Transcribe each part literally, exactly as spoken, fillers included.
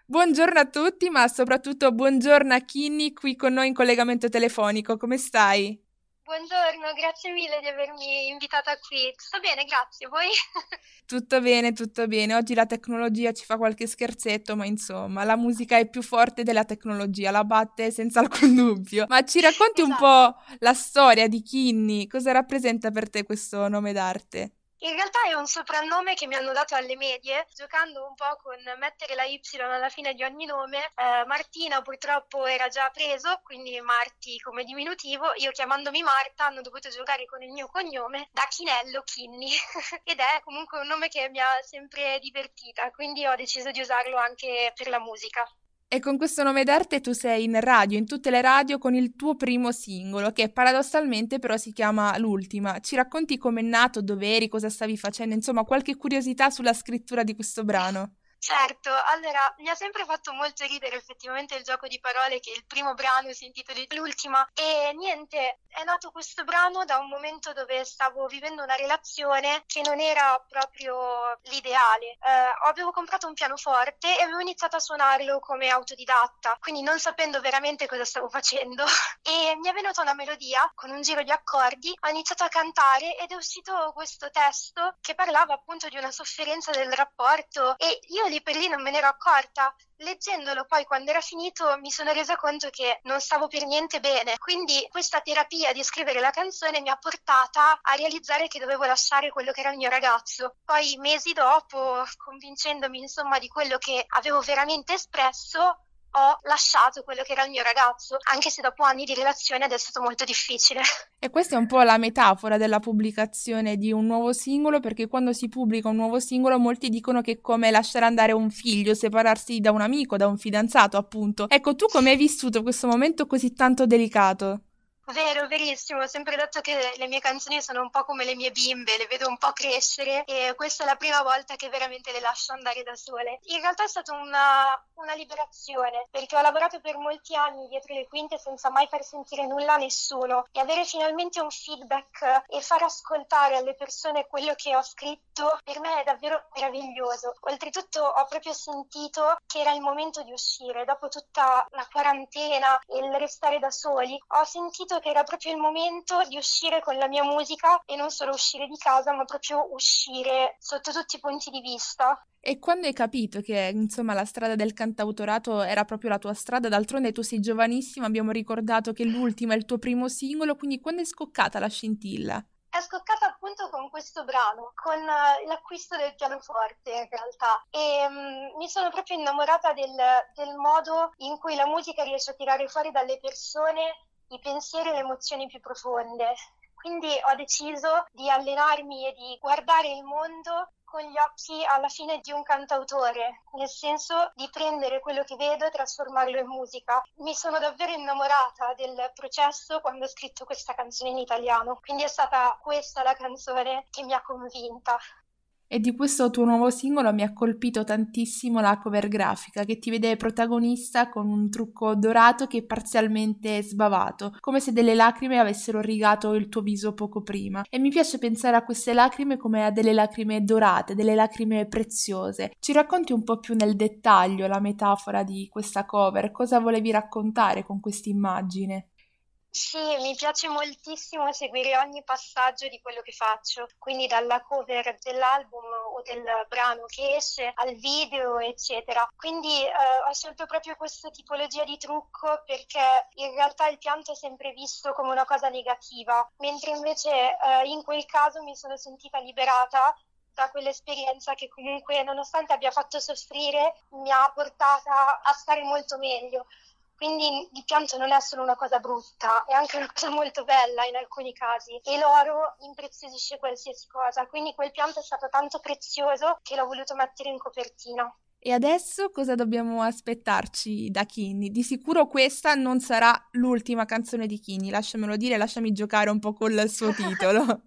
Buongiorno a tutti, ma soprattutto buongiorno a Kinni qui con noi in collegamento telefonico. Come stai? Buongiorno, grazie mille di avermi invitata qui. Tutto bene, grazie. Voi? Tutto bene, tutto bene. Oggi la tecnologia ci fa qualche scherzetto, ma insomma, la musica è più forte della tecnologia, la batte senza alcun dubbio. Ma ci racconti un po' Esatto. la storia di Kinni? Cosa rappresenta per te questo nome d'arte? In realtà è un soprannome che mi hanno dato alle medie, giocando un po' con mettere la Y alla fine di ogni nome. Eh, Martina purtroppo era già preso, quindi Marti come diminutivo. Io chiamandomi Marta hanno dovuto giocare con il mio cognome da Chinello Kinni ed è comunque un nome che mi ha sempre divertita, quindi ho deciso di usarlo anche per la musica. E con questo nome d'arte tu sei in radio, in tutte le radio, con il tuo primo singolo, che paradossalmente però si chiama L'Ultima. Ci racconti com'è nato, dov'eri, cosa stavi facendo, insomma, qualche curiosità sulla scrittura di questo brano? Certo, allora mi ha sempre fatto molto ridere effettivamente il gioco di parole che il primo brano si intitoli L'Ultima e niente, è nato questo brano da un momento dove stavo vivendo una relazione che non era proprio l'ideale. Eh, avevo comprato un pianoforte e avevo iniziato a suonarlo come autodidatta, quindi non sapendo veramente cosa stavo facendo e mi è venuta una melodia con un giro di accordi, ho iniziato a cantare ed è uscito questo testo che parlava appunto di una sofferenza del rapporto e io lì per lì non me ne ero accorta. Leggendolo poi quando era finito mi sono resa conto che non stavo per niente bene, quindi questa terapia di scrivere la canzone mi ha portata a realizzare che dovevo lasciare quello che era il mio ragazzo. Poi mesi dopo, convincendomi insomma di quello che avevo veramente espresso, ho lasciato quello che era il mio ragazzo, anche se dopo anni di relazione ed è stato molto difficile. E questa è un po' la metafora della pubblicazione di un nuovo singolo, perché quando si pubblica un nuovo singolo molti dicono che è come lasciare andare un figlio, separarsi da un amico, da un fidanzato, appunto. Ecco, tu come hai vissuto questo momento così tanto delicato? Vero, verissimo, ho sempre detto che le mie canzoni sono un po' come le mie bimbe, le vedo un po' crescere e questa è la prima volta che veramente le lascio andare da sole. In realtà è stata una, una liberazione, perché ho lavorato per molti anni dietro le quinte senza mai far sentire nulla a nessuno e avere finalmente un feedback e far ascoltare alle persone quello che ho scritto per me è davvero meraviglioso. Oltretutto ho proprio sentito che era il momento di uscire, dopo tutta la quarantena e il restare da soli, ho sentito che era proprio il momento di uscire con la mia musica e non solo uscire di casa, ma proprio uscire sotto tutti i punti di vista. E quando hai capito che, insomma, la strada del cantautorato era proprio la tua strada, d'altronde tu sei giovanissima, abbiamo ricordato che l'ultimo è il tuo primo singolo, quindi quando è scoccata la scintilla? È scoccata appunto con questo brano, con uh, l'acquisto del pianoforte in realtà e um, mi sono proprio innamorata del, del modo in cui la musica riesce a tirare fuori dalle persone i pensieri e le emozioni più profonde. Quindi ho deciso di allenarmi e di guardare il mondo con gli occhi alla fine di un cantautore, nel senso di prendere quello che vedo e trasformarlo in musica. Mi sono davvero innamorata del processo quando ho scritto questa canzone in italiano, quindi è stata questa la canzone che mi ha convinta. E di questo tuo nuovo singolo mi ha colpito tantissimo la cover grafica che ti vede protagonista con un trucco dorato che è parzialmente sbavato, come se delle lacrime avessero rigato il tuo viso poco prima. E mi piace pensare a queste lacrime come a delle lacrime dorate, delle lacrime preziose. Ci racconti un po' più nel dettaglio la metafora di questa cover? Cosa volevi raccontare con questa immagine? Sì, mi piace moltissimo seguire ogni passaggio di quello che faccio, quindi dalla cover dell'album o del brano che esce al video, eccetera. Quindi eh, ho scelto proprio questa tipologia di trucco perché in realtà il pianto è sempre visto come una cosa negativa, mentre invece eh, in quel caso mi sono sentita liberata da quell'esperienza che comunque, nonostante abbia fatto soffrire, mi ha portata a stare molto meglio. Quindi il pianto non è solo una cosa brutta, è anche una cosa molto bella in alcuni casi e l'oro impreziosisce qualsiasi cosa, quindi quel pianto è stato tanto prezioso che l'ho voluto mettere in copertina. E adesso cosa dobbiamo aspettarci da Kinni? Di sicuro questa non sarà l'ultima canzone di Kinni, lasciamelo dire, lasciami giocare un po' col suo titolo.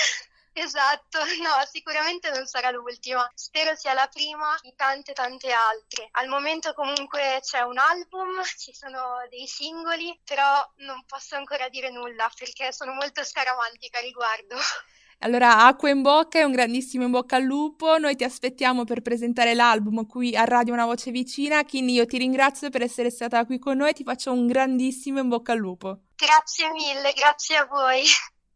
Esatto, no, sicuramente non sarà l'ultima. Spero sia la prima di tante tante altre. Al momento comunque c'è un album, ci sono dei singoli, però non posso ancora dire nulla perché sono molto scaramantica a riguardo. Allora, acqua in bocca e un grandissimo in bocca al lupo. Noi ti aspettiamo per presentare l'album qui a Radio Una Voce Vicina. Quindi io ti ringrazio per essere stata qui con noi e ti faccio un grandissimo in bocca al lupo. Grazie mille, grazie a voi.